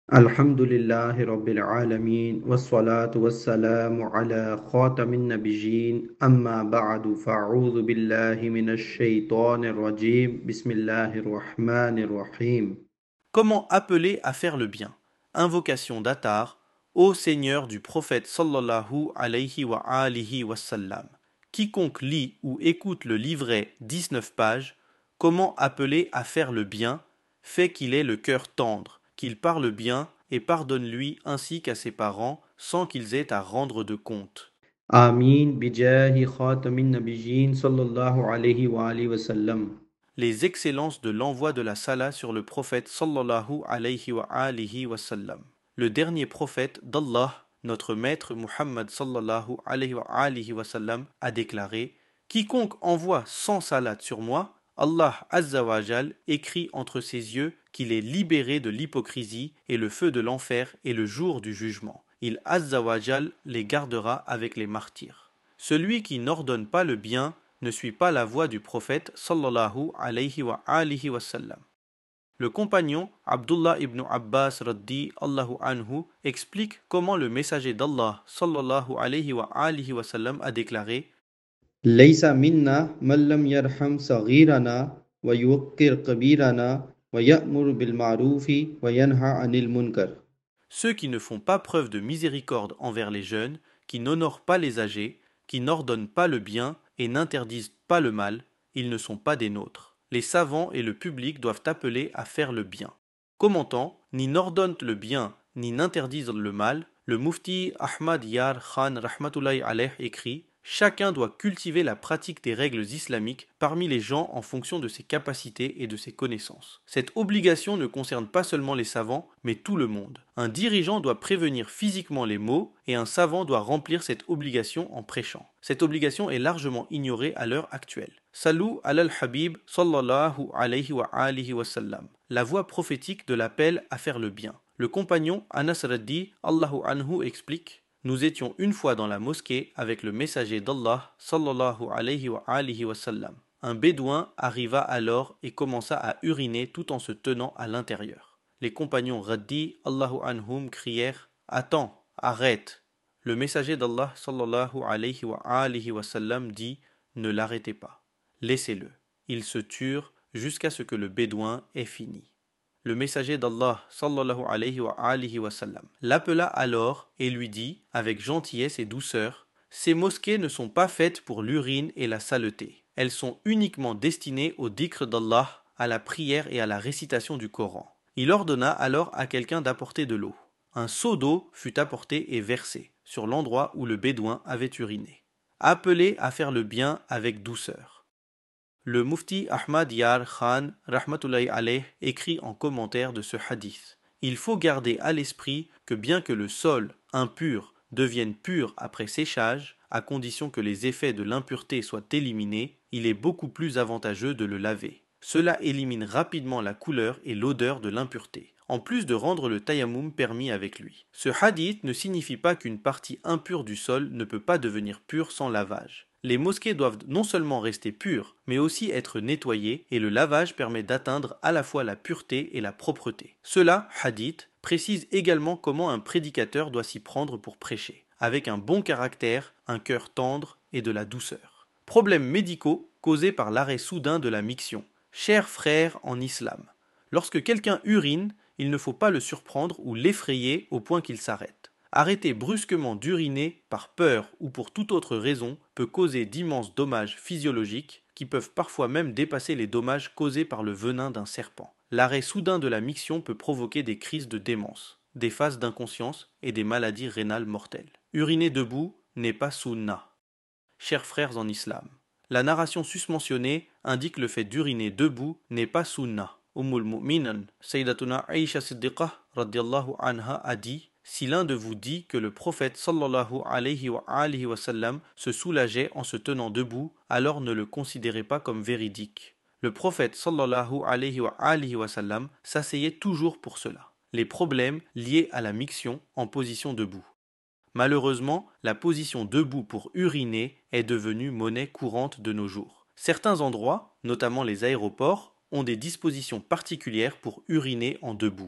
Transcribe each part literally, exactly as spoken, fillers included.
Alhamdulillahi Rabbil Alameen, wassalatu wassalamu ala khatamin nabiyyin, amma ba'du fa'udhu billahi minash shaytanir rajim, bismillahir rahmanir rahim. Comment appeler à faire le bien? Invocation d'Attar, ô Seigneur du prophète sallallahu alayhi wa alihi wa sallam. Quiconque lit ou écoute le livret dix-neuf pages, comment appeler à faire le bien, fait qu'il ait le cœur tendre, qu'il parle bien et pardonne-lui ainsi qu'à ses parents, sans qu'ils aient à rendre de compte. Amin bijahi khatamin nabiyyin sallallahu alayhi wa alihi wa sallam. Les excellences de l'envoi de la salat sur le prophète sallallahu alayhi wa alihi wa sallam. Le dernier prophète d'Allah, notre maître Muhammad sallallahu alayhi wa alihi wa sallam, a déclaré: quiconque envoie cent salats sur moi, Allah azza wa jal écrit entre ses yeux qu'il est libéré de l'hypocrisie et le feu de l'enfer et le jour du jugement. Il azza wa jal les gardera avec les martyrs. Celui qui n'ordonne pas le bien ne suit pas la voie du prophète sallallahu alayhi wa alihi wa sallam. Le compagnon Abdullah ibn Abbas raddi Allahu anhu explique comment le messager d'Allah sallallahu alayhi wa alihi wa sallam a déclaré: Laysa minna man lam yarham saghirana wa yuwaqqir kabirana wa ya'mur bil ma'rufi wa yanha 'anil munkar. Ceux qui ne font pas preuve de miséricorde envers les jeunes, qui n'honorent pas les âgés, qui n'ordonnent pas le bien et n'interdisent pas le mal, ils ne sont pas des nôtres. Les savants et le public doivent appeler à faire le bien. Commentant, ni n'ordonnent le bien, ni n'interdisent le mal, le mufti Ahmad Yar Khan rahmatullahi alayh écrit: chacun doit cultiver la pratique des règles islamiques parmi les gens en fonction de ses capacités et de ses connaissances. Cette obligation ne concerne pas seulement les savants, mais tout le monde. Un dirigeant doit prévenir physiquement les maux et un savant doit remplir cette obligation en prêchant. Cette obligation est largement ignorée à l'heure actuelle. Salou al-Habib sallallahu alayhi wa alihi wa sallam. La voix prophétique de l'appel à faire le bien. Le compagnon Anas raddi Allahu anhu explique: nous étions une fois dans la mosquée avec le messager d'Allah sallallahu alayhi wa alihi wa sallam. Un bédouin arriva alors et commença à uriner tout en se tenant à l'intérieur. Les compagnons raddi Allahu anhum crièrent: attends, arrête. Le messager d'Allah sallallahu alayhi wa alihi wa sallam dit: ne l'arrêtez pas, laissez-le. Ils se turent jusqu'à ce que le bédouin ait fini. Le messager d'Allah sallallahu alayhi wa alihi wa sallam l'appela alors et lui dit avec gentillesse et douceur: ces mosquées ne sont pas faites pour l'urine et la saleté. Elles sont uniquement destinées au dhikr d'Allah, à la prière et à la récitation du Coran. Il ordonna alors à quelqu'un d'apporter de l'eau. Un seau d'eau fut apporté et versé sur l'endroit où le bédouin avait uriné. Appelez à faire le bien avec douceur. Le mufti Ahmad Yar Khan rahmatullahi alayh écrit en commentaire de ce hadith: il faut garder à l'esprit que bien que le sol impur devienne pur après séchage, à condition que les effets de l'impureté soient éliminés, il est beaucoup plus avantageux de le laver. Cela élimine rapidement la couleur et l'odeur de l'impureté, en plus de rendre le tayammum permis avec lui. Ce hadith ne signifie pas qu'une partie impure du sol ne peut pas devenir pure sans lavage. Les mosquées doivent non seulement rester pures, mais aussi être nettoyées, et le lavage permet d'atteindre à la fois la pureté et la propreté. Cela, hadith, précise également comment un prédicateur doit s'y prendre pour prêcher, avec un bon caractère, un cœur tendre et de la douceur. Problèmes médicaux causés par l'arrêt soudain de la miction. Chers frères en islam, lorsque quelqu'un urine, il ne faut pas le surprendre ou l'effrayer au point qu'il s'arrête. Arrêter brusquement d'uriner par peur ou pour toute autre raison peut causer d'immenses dommages physiologiques qui peuvent parfois même dépasser les dommages causés par le venin d'un serpent. L'arrêt soudain de la miction peut provoquer des crises de démence, des phases d'inconscience et des maladies rénales mortelles. Uriner debout n'est pas sunnah. Chers frères en islam, la narration susmentionnée indique le fait d'uriner debout n'est pas sunnah. Ummul Mu'minan, Sayyidatuna Aisha Siddiqah radiyallahu anha a dit: si l'un de vous dit que le prophète sallallahu alayhi wa alihi wa sallam se soulageait en se tenant debout, alors ne le considérez pas comme véridique. Le prophète sallallahu alayhi wa alihi wa sallam s'asseyait toujours pour cela. Les problèmes liés à la miction en position debout. Malheureusement, la position debout pour uriner est devenue monnaie courante de nos jours. Certains endroits, notamment les aéroports, ont des dispositions particulières pour uriner en debout.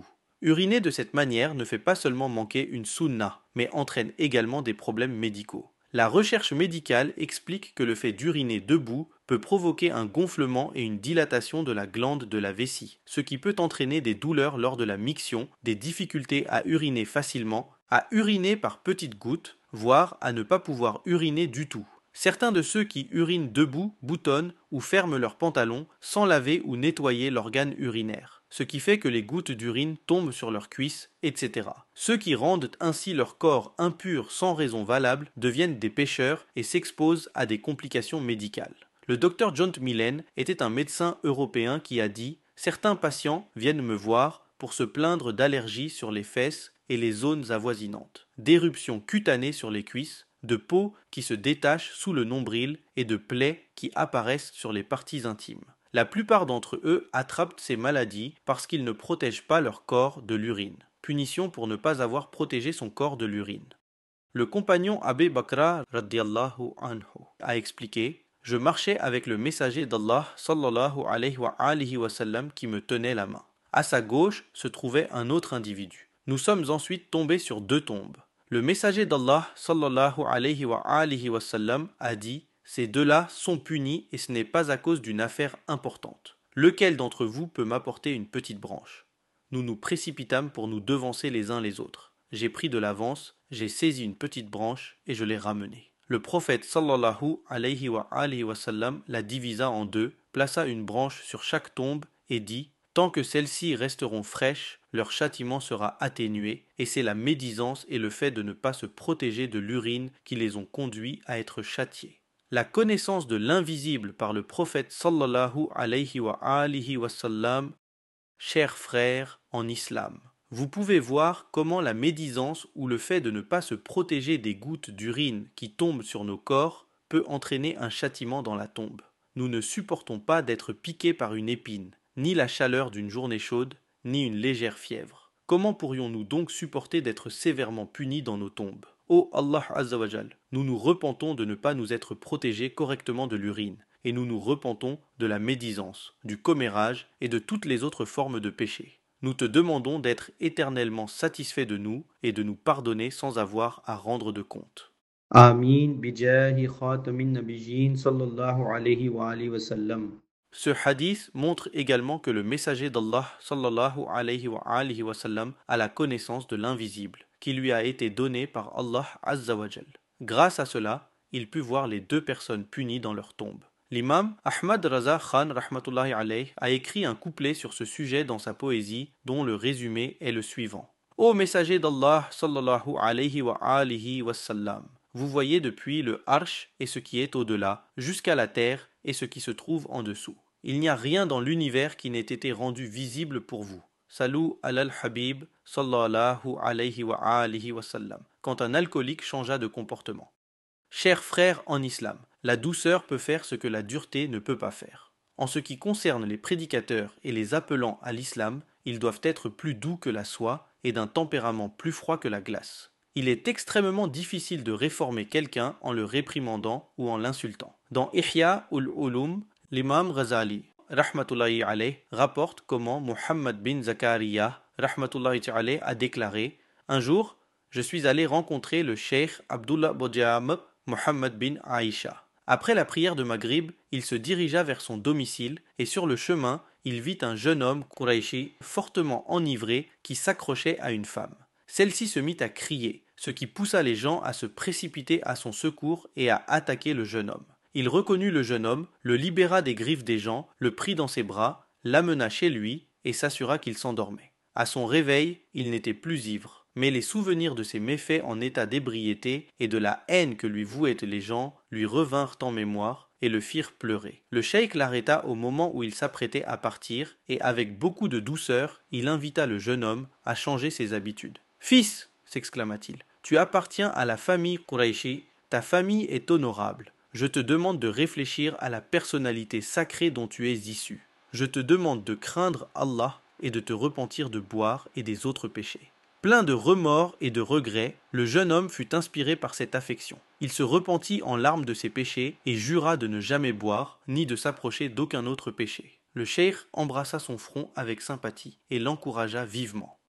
Uriner de cette manière ne fait pas seulement manquer une sunna, mais entraîne également des problèmes médicaux. La recherche médicale explique que le fait d'uriner debout peut provoquer un gonflement et une dilatation de la glande de la vessie, ce qui peut entraîner des douleurs lors de la miction, des difficultés à uriner facilement, à uriner par petites gouttes, voire à ne pas pouvoir uriner du tout. Certains de ceux qui urinent debout boutonnent ou ferment leurs pantalons sans laver ou nettoyer l'organe urinaire, ce qui fait que les gouttes d'urine tombent sur leurs cuisses, et cetera. Ceux qui rendent ainsi leur corps impur sans raison valable deviennent des pécheurs et s'exposent à des complications médicales. Le docteur John Millen était un médecin européen qui a dit « Certains patients viennent me voir pour se plaindre d'allergies sur les fesses et les zones avoisinantes, d'éruptions cutanées sur les cuisses, de peau qui se détache sous le nombril et de plaies qui apparaissent sur les parties intimes. La plupart d'entre eux attrapent ces maladies parce qu'ils ne protègent pas leur corps de l'urine. Punition pour ne pas avoir protégé son corps de l'urine. » Le compagnon Abu Bakr radiyallahu anhu a expliqué « Je marchais avec le messager d'Allah sallallahu alayhi wa alihi wa sallam qui me tenait la main. À sa gauche se trouvait un autre individu. Nous sommes ensuite tombés sur deux tombes. Le messager d'Allah sallallahu alayhi wa alihi wa sallam a dit « Ces deux-là sont punis et ce n'est pas à cause d'une affaire importante. Lequel d'entre vous peut m'apporter une petite branche ?» Nous nous précipitâmes pour nous devancer les uns les autres. J'ai pris de l'avance, j'ai saisi une petite branche et je l'ai ramenée. Le prophète sallallahu alayhi wa alihi wa sallam la divisa en deux, plaça une branche sur chaque tombe et dit « Tant que celles-ci resteront fraîches, leur châtiment sera atténué, et c'est la médisance et le fait de ne pas se protéger de l'urine qui les ont conduits à être châtiés. » La connaissance de l'invisible par le prophète sallallahu alayhi wa alihi wa sallam, chers frères en islam. Vous pouvez voir comment la médisance ou le fait de ne pas se protéger des gouttes d'urine qui tombent sur nos corps peut entraîner un châtiment dans la tombe. Nous ne supportons pas d'être piqués par une épine, ni la chaleur d'une journée chaude, ni une légère fièvre. Comment pourrions-nous donc supporter d'être sévèrement punis dans nos tombes? Ô Allah Azza wa Jal, nous nous repentons de ne pas nous être protégés correctement de l'urine, et nous nous repentons de la médisance, du commérage et de toutes les autres formes de péché. Nous te demandons d'être éternellement satisfait de nous et de nous pardonner sans avoir à rendre de compte. Amin bijahi khatamin nabiyyin sallallahu alayhi wa alihi wa sallam. Ce hadith montre également que le messager d'Allah sallallahu alayhi wa alihi wa sallam a la connaissance de l'invisible, qui lui a été donné par Allah Azza wa Jal. Grâce à cela, il put voir les deux personnes punies dans leur tombe. L'imam Ahmad Raza Khan rahmatullahi alayh a écrit un couplet sur ce sujet dans sa poésie, dont le résumé est le suivant. Ô messager d'Allah sallallahu alayhi wa alihi wa sallam, vous voyez depuis le arsh et ce qui est au-delà, jusqu'à la terre et ce qui se trouve en dessous. Il n'y a rien dans l'univers qui n'ait été rendu visible pour vous. Salou al-Habib sallallahu alayhi wa alihi wa sallam, quand un alcoolique changea de comportement. Chers frères en islam, la douceur peut faire ce que la dureté ne peut pas faire. En ce qui concerne les prédicateurs et les appelant à l'islam, ils doivent être plus doux que la soie et d'un tempérament plus froid que la glace. Il est extrêmement difficile de réformer quelqu'un en le réprimandant ou en l'insultant. Dans Ihya ul-Ulum, l'imam Ghazali rahmatullahi alayh rapporte comment Muhammad bin Zakaria rahmatullahi alayh a déclaré « Un jour, je suis allé rencontrer le cheikh Abdullah Bojam Muhammad bin Aïcha. Après la prière de Maghrib, il se dirigea vers son domicile et sur le chemin, il vit un jeune homme Qurayshi fortement enivré qui s'accrochait à une femme. Celle-ci se mit à crier, ce qui poussa les gens à se précipiter à son secours et à attaquer le jeune homme. Il reconnut le jeune homme, le libéra des griffes des gens, le prit dans ses bras, l'amena chez lui et s'assura qu'il s'endormait. À son réveil, il n'était plus ivre, mais les souvenirs de ses méfaits en état d'ébriété et de la haine que lui vouaient les gens lui revinrent en mémoire et le firent pleurer. Le cheikh l'arrêta au moment où il s'apprêtait à partir et avec beaucoup de douceur, il invita le jeune homme à changer ses habitudes. « Fils !» s'exclama-t-il, « tu appartiens à la famille Qurayshi, ta famille est honorable. Je te demande de réfléchir à la personnalité sacrée dont tu es issu. Je te demande de craindre Allah et de te repentir de boire et des autres péchés. » Plein de remords et de regrets, le jeune homme fut inspiré par cette affection. Il se repentit en larmes de ses péchés et jura de ne jamais boire, ni de s'approcher d'aucun autre péché. Le cheikh embrassa son front avec sympathie et l'encouragea vivement.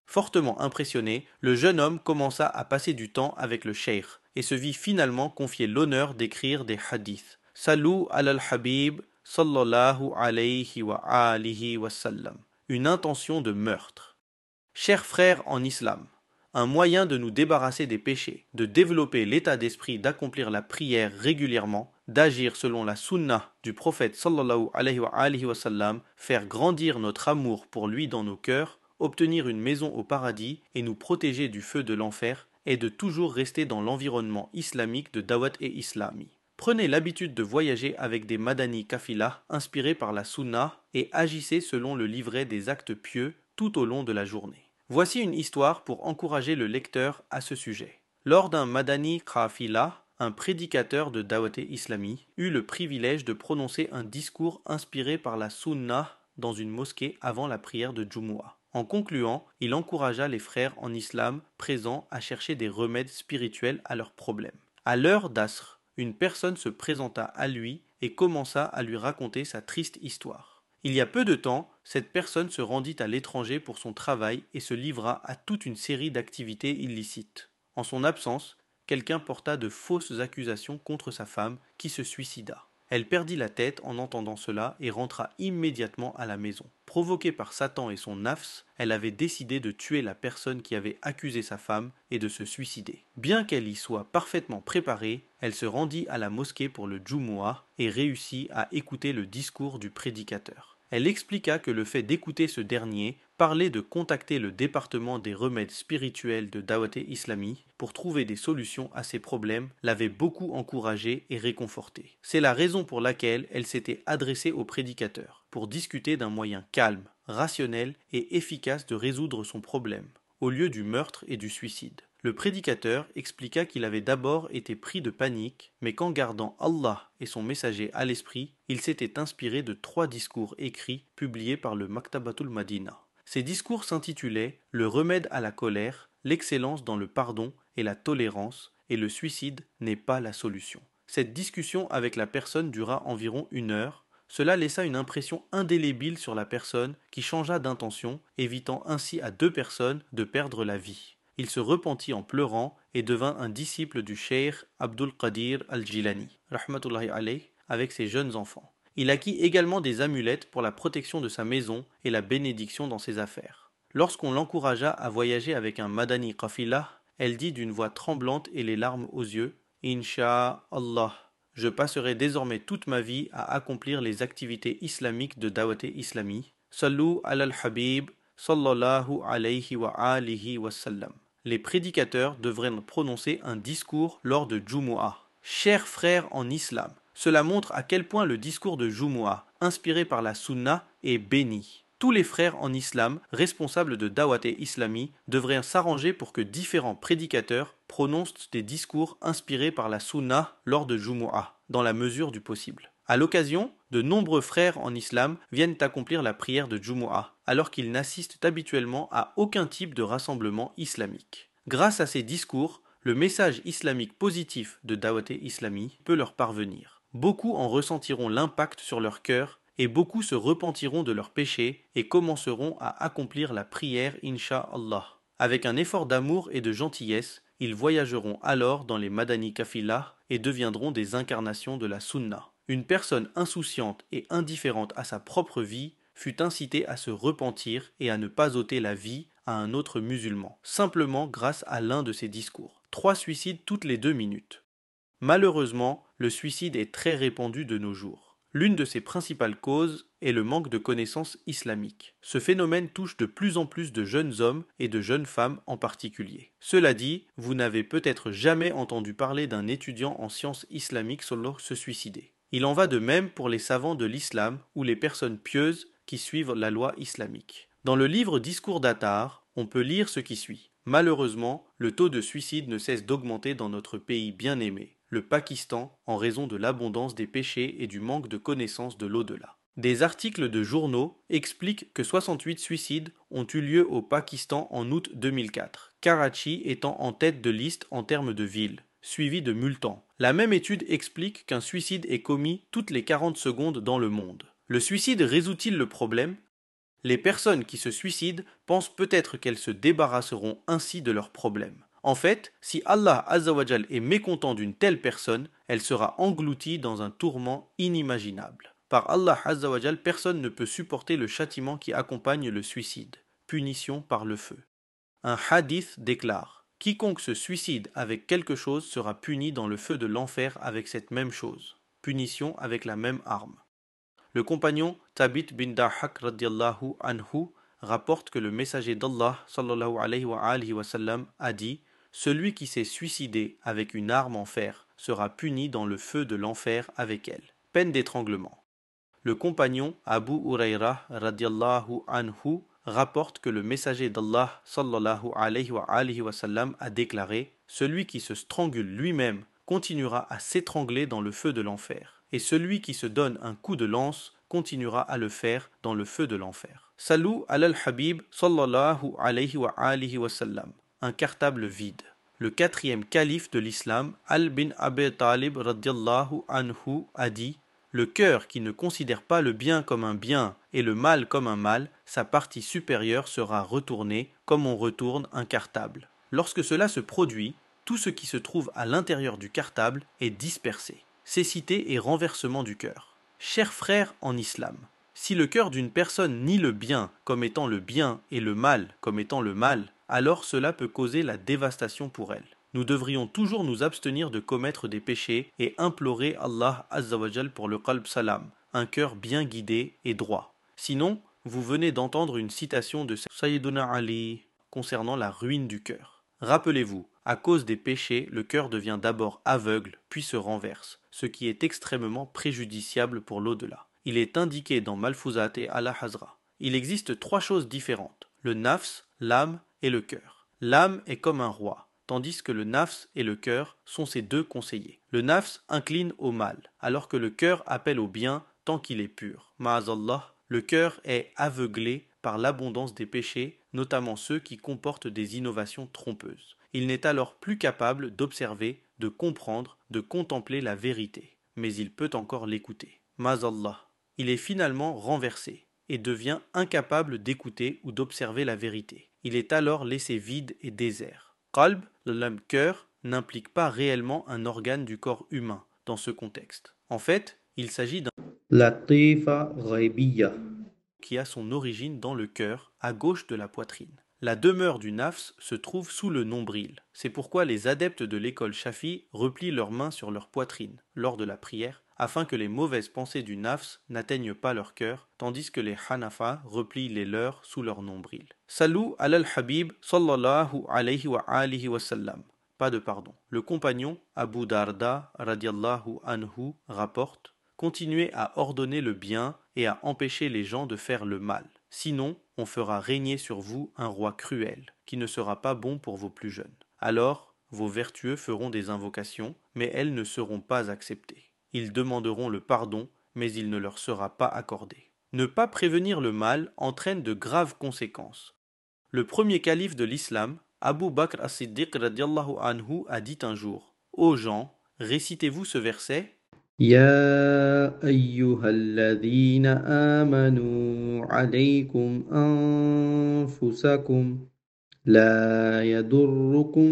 Fortement impressionné, le jeune homme commença à passer du temps avec le cheikh et se vit finalement confier l'honneur d'écrire des hadiths. Salou al-Habib sallallahu alayhi wa alihi wa sallam. Une intention de meurtre. Chers frères en islam, un moyen de nous débarrasser des péchés, de développer l'état d'esprit d'accomplir la prière régulièrement, d'agir selon la sunna du prophète sallallahu alayhi wa alihi wa sallam, faire grandir notre amour pour lui dans nos cœurs, obtenir une maison au paradis et nous protéger du feu de l'enfer, est de toujours rester dans l'environnement islamique de Dawat et Islami. Prenez l'habitude de voyager avec des madani kafilah inspirés par la sunna et agissez selon le livret des actes pieux tout au long de la journée. Voici une histoire pour encourager le lecteur à ce sujet. Lors d'un madani kafilah, un prédicateur de Dawat et Islami eut le privilège de prononcer un discours inspiré par la sunna dans une mosquée avant la prière de Jumu'ah. En concluant, il encouragea les frères en islam présents à chercher des remèdes spirituels à leurs problèmes. À l'heure d'Asr, une personne se présenta à lui et commença à lui raconter sa triste histoire. Il y a peu de temps, cette personne se rendit à l'étranger pour son travail et se livra à toute une série d'activités illicites. En son absence, quelqu'un porta de fausses accusations contre sa femme qui se suicida. Elle perdit la tête en entendant cela et rentra immédiatement à la maison. Provoquée par Satan et son nafs, elle avait décidé de tuer la personne qui avait accusé sa femme et de se suicider. Bien qu'elle y soit parfaitement préparée, elle se rendit à la mosquée pour le Jumu'ah et réussit à écouter le discours du prédicateur. Elle expliqua que le fait d'écouter ce dernier parlait de contacter le département des remèdes spirituels de Dawat et Islami pour trouver des solutions à ses problèmes l'avait beaucoup encouragée et réconfortée. C'est la raison pour laquelle elle s'était adressée au prédicateur, pour discuter d'un moyen calme, rationnel et efficace de résoudre son problème, au lieu du meurtre et du suicide. Le prédicateur expliqua qu'il avait d'abord été pris de panique, mais qu'en gardant Allah et son messager à l'esprit, il s'était inspiré de trois discours écrits publiés par le Maktabatul Madina. Ces discours s'intitulaient « Le remède à la colère, l'excellence dans le pardon et la tolérance, et le suicide n'est pas la solution ». Cette discussion avec la personne dura environ une heure. Cela laissa une impression indélébile sur la personne qui changea d'intention, évitant ainsi à deux personnes de perdre la vie. Il se repentit en pleurant et devint un disciple du cheikh Abdul Qadir al-Jilani, rahmatullahi alayh, avec ses jeunes enfants. Il acquit également des amulettes pour la protection de sa maison et la bénédiction dans ses affaires. Lorsqu'on l'encouragea à voyager avec un madani qafilah, elle dit d'une voix tremblante et les larmes aux yeux « Inch'Allah, je passerai désormais toute ma vie à accomplir les activités islamiques de Dawat et Islami. Sallu al-Habib, sallallahu alayhi wa alihi wa sallam. » Les prédicateurs devraient prononcer un discours lors de Jumu'ah. Chers frères en islam, cela montre à quel point le discours de Jumu'ah, inspiré par la sunna, est béni. Tous les frères en islam, responsables de Dawat et Islami, devraient s'arranger pour que différents prédicateurs prononcent des discours inspirés par la sunna lors de Jumu'ah, dans la mesure du possible. À l'occasion, de nombreux frères en islam viennent accomplir la prière de Jumu'ah, alors qu'ils n'assistent habituellement à aucun type de rassemblement islamique. Grâce à ces discours, le message islamique positif de Dawat et Islami peut leur parvenir. Beaucoup en ressentiront l'impact sur leur cœur et beaucoup se repentiront de leurs péchés et commenceront à accomplir la prière Inch'Allah. Avec un effort d'amour et de gentillesse, ils voyageront alors dans les Madani Kafilah et deviendront des incarnations de la Sunna. Une personne insouciante et indifférente à sa propre vie fut incitée à se repentir et à ne pas ôter la vie à un autre musulman, simplement grâce à l'un de ses discours. Trois suicides toutes les deux minutes. Malheureusement, le suicide est très répandu de nos jours. L'une de ses principales causes est le manque de connaissances islamiques. Ce phénomène touche de plus en plus de jeunes hommes et de jeunes femmes en particulier. Cela dit, vous n'avez peut-être jamais entendu parler d'un étudiant en sciences islamiques solo se suicider. Il en va de même pour les savants de l'islam ou les personnes pieuses qui suivent la loi islamique. Dans le livre Discours d'Attar, on peut lire ce qui suit. Malheureusement, le taux de suicide ne cesse d'augmenter dans notre pays bien-aimé, le Pakistan, en raison de l'abondance des péchés et du manque de connaissance de l'au-delà. Des articles de journaux expliquent que soixante-huit suicides ont eu lieu au Pakistan en août deux mille quatre, Karachi étant en tête de liste en termes de ville, suivi de Multan. La même étude explique qu'un suicide est commis toutes les quarante secondes dans le monde. Le suicide résout-il le problème ? Les personnes qui se suicident pensent peut-être qu'elles se débarrasseront ainsi de leurs problèmes. En fait, si Allah Azzawajal est mécontent d'une telle personne, elle sera engloutie dans un tourment inimaginable. Par Allah Azzawajal, personne ne peut supporter le châtiment qui accompagne le suicide, punition par le feu. Un hadith déclare « Quiconque se suicide avec quelque chose sera puni dans le feu de l'enfer avec cette même chose, punition avec la même arme. » Le compagnon Thabit bin Dahhak radiallahu anhu rapporte que le messager d'Allah sallallahu alayhi wa alihi wa sallam a dit « Celui qui s'est suicidé avec une arme en fer sera puni dans le feu de l'enfer avec elle. » Peine d'étranglement. Le compagnon Abu Huraira radiallahu anhu rapporte que le messager d'Allah sallallahu alayhi wa alihi wa sallam a déclaré « Celui qui se strangule lui-même continuera à s'étrangler dans le feu de l'enfer, et celui qui se donne un coup de lance continuera à le faire dans le feu de l'enfer. » Salou al-Habib sallallahu alayhi wa alihi wa sallam. Un cartable vide. Le quatrième calife de l'islam, Al bin Abi Talib radiallahu anhu, a dit « Le cœur qui ne considère pas le bien comme un bien et le mal comme un mal, sa partie supérieure sera retournée comme on retourne un cartable. Lorsque cela se produit, tout ce qui se trouve à l'intérieur du cartable est dispersé. Cécité et renversement du cœur. Chers frères en islam, si le cœur d'une personne nie le bien comme étant le bien et le mal comme étant le mal, alors cela peut causer la dévastation pour elle. Nous devrions toujours nous abstenir de commettre des péchés et implorer Allah Azzawajal pour le qalb salam, un cœur bien guidé et droit. Sinon, vous venez d'entendre une citation de Sayyiduna Ali concernant la ruine du cœur. Rappelez-vous, à cause des péchés, le cœur devient d'abord aveugle, puis se renverse, ce qui est extrêmement préjudiciable pour l'au-delà. Il est indiqué dans Malfuzat et Al-Hazra. Il existe trois choses différentes, le nafs, l'âme et le cœur. L'âme est comme un roi, tandis que le nafs et le cœur sont ses deux conseillers. Le nafs incline au mal, alors que le cœur appelle au bien tant qu'il est pur. Ma'azallah, le cœur est aveuglé par l'abondance des péchés, notamment ceux qui comportent des innovations trompeuses. Il n'est alors plus capable d'observer, de comprendre, de contempler la vérité, mais il peut encore l'écouter. Ma'azallah, il est finalement renversé et devient incapable d'écouter ou d'observer la vérité. Il est alors laissé vide et désert. Qalb, le cœur, n'implique pas réellement un organe du corps humain dans ce contexte. En fait, il s'agit d'un Latifa ghaibiyya. qui a son origine dans le cœur, à gauche de la poitrine. La demeure du nafs se trouve sous le nombril. C'est pourquoi les adeptes de l'école Shafi replient leurs mains sur leur poitrine lors de la prière, afin que les mauvaises pensées du nafs n'atteignent pas leur cœur, tandis que les Hanafa replient les leurs sous leur nombril. Salou al-Habib sallallahu alayhi wa alihi wa sallam. Pas de pardon. Le compagnon Abu Darda radiallahu anhu rapporte: Continuez à ordonner le bien et à empêcher les gens de faire le mal. Sinon, on fera régner sur vous un roi cruel, qui ne sera pas bon pour vos plus jeunes. Alors, vos vertueux feront des invocations, mais elles ne seront pas acceptées. Ils demanderont le pardon, mais il ne leur sera pas accordé. Ne pas prévenir le mal entraîne de graves conséquences. Le premier calife de l'islam, Abu Bakr as-Siddiq radiallahu anhu, a dit un jour: Ô gens, récitez-vous ce verset: يا أيها الذين آمنوا عليكم أنفسكم لا يضركم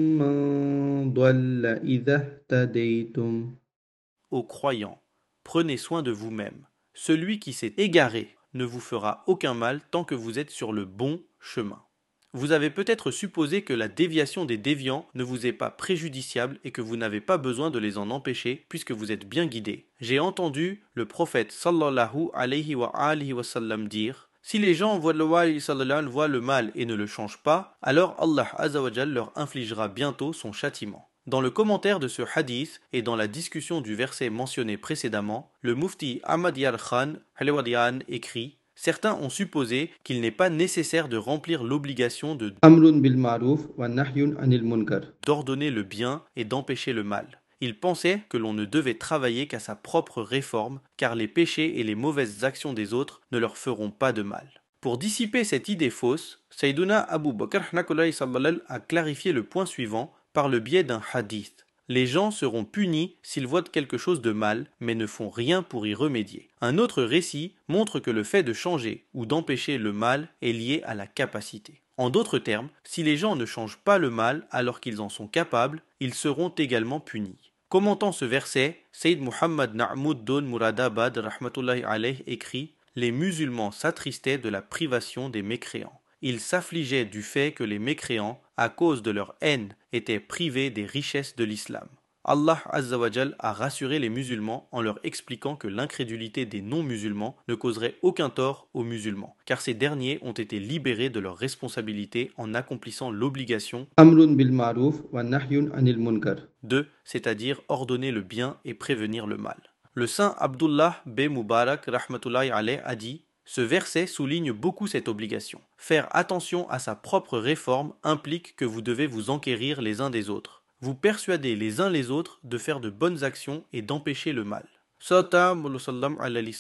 من ضل إذا اهتديتم. Ô croyants, prenez soin de vous-même. Celui qui s'est égaré ne vous fera aucun mal tant que vous êtes sur le bon chemin. Vous avez peut-être supposé que la déviation des déviants ne vous est pas préjudiciable et que vous n'avez pas besoin de les en empêcher puisque vous êtes bien guidés. J'ai entendu le prophète sallallahu alayhi wa alihi wa sallam dire: si les gens voient le, voient le mal et ne le changent pas, alors Allah azawajal leur infligera bientôt son châtiment. Dans le commentaire de ce hadith et dans la discussion du verset mentionné précédemment, le mufti Ahmad Yar Khan Halewadian écrit: certains ont supposé qu'il n'est pas nécessaire de remplir l'obligation de Amrun bil ma'ruf wa nahyun anil munkar. d'ordonner le bien et d'empêcher le mal. Ils pensaient que l'on ne devait travailler qu'à sa propre réforme, car les péchés et les mauvaises actions des autres ne leur feront pas de mal. Pour dissiper cette idée fausse, Sayyiduna Abu Bakr a clarifié le point suivant par le biais d'un hadith. Les gens seront punis s'ils voient quelque chose de mal, mais ne font rien pour y remédier. Un autre récit montre que le fait de changer ou d'empêcher le mal est lié à la capacité. En d'autres termes, si les gens ne changent pas le mal alors qu'ils en sont capables, ils seront également punis. Commentant ce verset, Sayyid Muhammad Na'moud Don Muradabad rahmatullahi alayh écrit « Les musulmans s'attristaient de la privation des mécréants. Ils s'affligeaient du fait que les mécréants, à cause de leur haine, étaient privés des richesses de l'islam. » Allah Azza wa Jal a rassuré les musulmans en leur expliquant que l'incrédulité des non-musulmans ne causerait aucun tort aux musulmans, car ces derniers ont été libérés de leurs responsabilités en accomplissant l'obligation Amrun bil ma'ruf wa nahyun anil munkar. de, c'est-à-dire ordonner le bien et prévenir le mal. Le saint Abdullah b. Mubarak rahmatullahi alayh a dit « Ce verset souligne beaucoup cette obligation. Faire attention à sa propre réforme implique que vous devez vous enquérir les uns des autres. Vous persuadez les uns les autres de faire de bonnes actions et d'empêcher le mal. »